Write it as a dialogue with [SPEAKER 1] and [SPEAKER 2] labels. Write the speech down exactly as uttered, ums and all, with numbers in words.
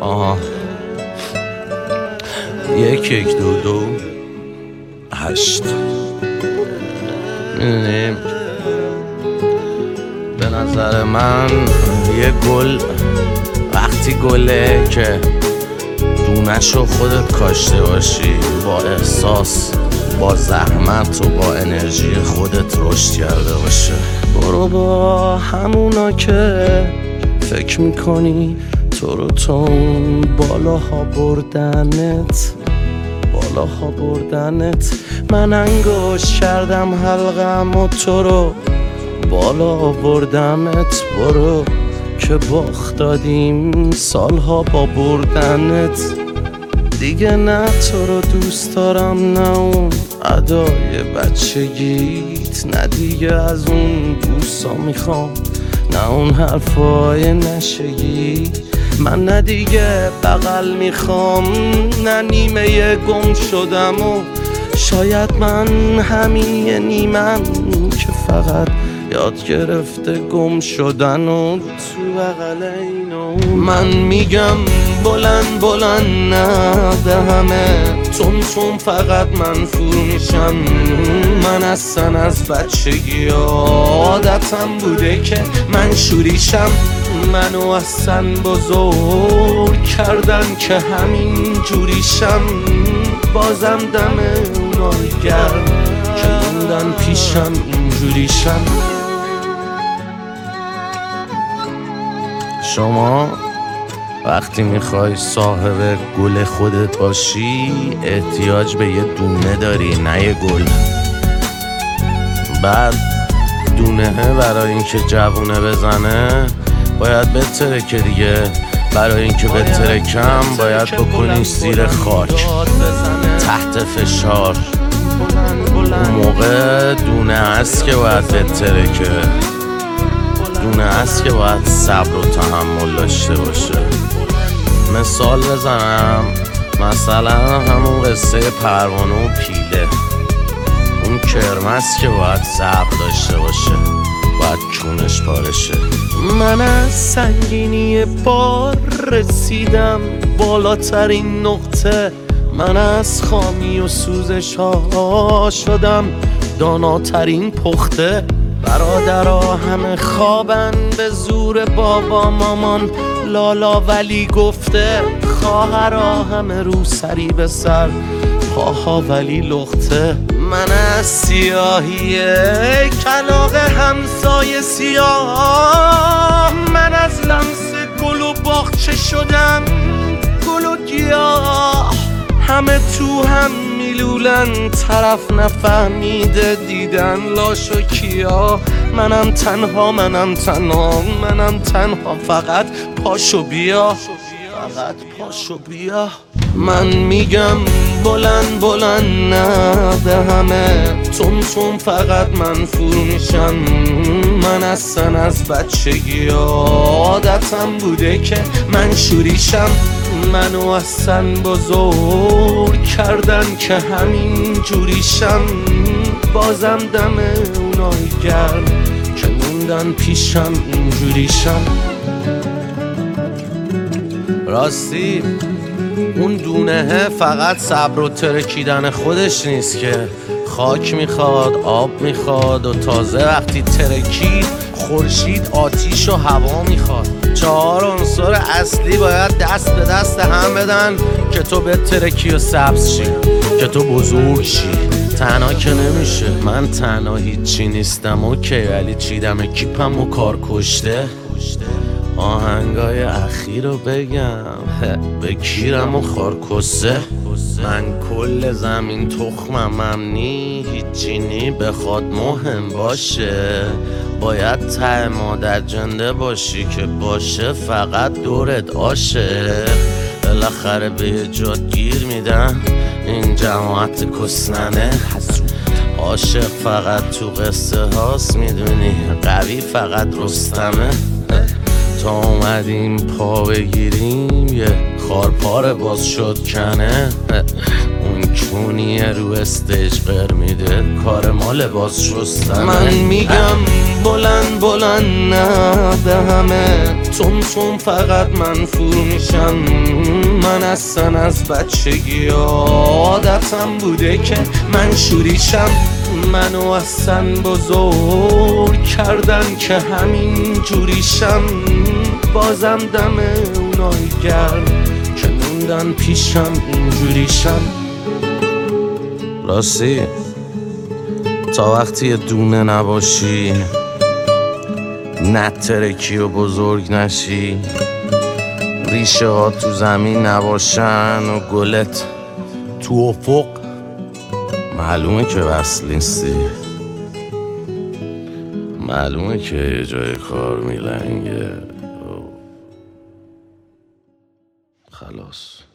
[SPEAKER 1] آها یک یک دو دو هشت. میدونیم به نظر من یه گل وقتی گله که دونشو خودت کاشته باشی، با احساس، با زحمت و با انرژی خودت رشد کرده باشه. برو با همونا که فکر میکنی تو رو تون بالاها بردنت بالاها بردنت من انگوش کردم حلقم و تو رو بالا بردمت. برو که باخت دادیم سالها با بردنت. دیگه نه تو رو دوست دارم، نه اون ادای بچگیت، نه دیگه از اون بوسا میخوام، نه اون حرفای نشگی. من نه دیگه بغل میخوام، نه نیمه گم شدم و شاید من همین یه نیمم که فقط یاد گرفته گم شدن و تو بغل اینو. من میگم بلند بلند نه به همه تون تون فقط من فرو میشم. من اصلا از بچگی عادتم بوده که من شوریشم. منو اصلا بزرگ کردن که همین جوریشم. بازم دم اونای گرم که موندن پیشم اینجوریشم. شما وقتی میخوای صاحب گل خودت باشی احتیاج به یه دونه داری، نه یه گل. بعد دونه برای اینکه جوونه بزنه باید بترکه دیگه. برای اینکه بترکم باید بکنی زیر خاک تحت فشار. اون موقع دونه هست که باید بترکه، دونه هست که باید صبر و تحمل داشته باشه. مثال بزنم، مثلا همون قصه پروانه و پیله. اون کرمس که باید صبر داشته باشه، باید کونش پارشه. من از سنگینی بار رسیدم بالاترین نقطه. من از خامی و سوزش ها شدم داناترین پخته. برادرها همه خوابن به زور بابا مامان لالا ولی گفته. خواهرها همه رو سری به سر پاها ولی لخته. من از سیاهی کلاغ همسایه سیاه، من از لمس گل و باغچه شدم گل و گیاه. همه تو هم میلولن طرف نفهمیده دیدن لاش و کیا. منم تنها منم تنها منم تنها فقط پاشو بیا، فقط پاشو بیا. من میگم بلند بلند نه به همه تون تون فقط من فرو میشم. من اصلا از بچگی عادتم بوده که من شوریشم. منو اصلا بزرگ کردن که همین جوریشم. بازم دم اونای گرم که موندن پیشم اینجوریشم. راستی اون دونه فقط صبر و ترکیدن خودش نیست که خاک میخواد، آب میخواد و تازه وقتی ترکید خورشید، آتیش و هوا میخواد. چهار عنصر اصلی باید دست به دست هم بدن که تو به ترکی و سبز شی، که تو بزرگ شی. تنها که نمیشه. من تنها هیچی نیستم اوکی، ولی چیدم کیپم و کار کشته. آهنگای اخیر رو بگم به کیرم و خارکسته. من کل زمین تخمم نی هیچی نی بخواد مهم باشه. باید ته مادر جنده باشی که باشه فقط دورت عاشق. بالاخره به یه جاد گیر میدن این جماعت کسننه. عاشق فقط تو قصه هاست میدونی، قوی فقط رستمه. تا اومدیم پا بگیریم یه خارپار باز شد کنه. اون چونی رو استیج قر میده کار ما لباس شستن. من میگم بلند بلند نه به همه تون تون فقط منفور میشم. من اصلا از بچگی عادتم بوده که من شوریشم. منو اصلا بزرگ کردن که همین جوریشم. بازم دم اونایی گرم که موندن پیشم اینجوریشم. راستی تا وقتی دونه نباشی نترکی و بزرگ نشی ریشه ها تو زمین نباشن و گلت تو افق معلومه که وصل نیستی. معلومه که یه جای کار میلنگه. خلاص.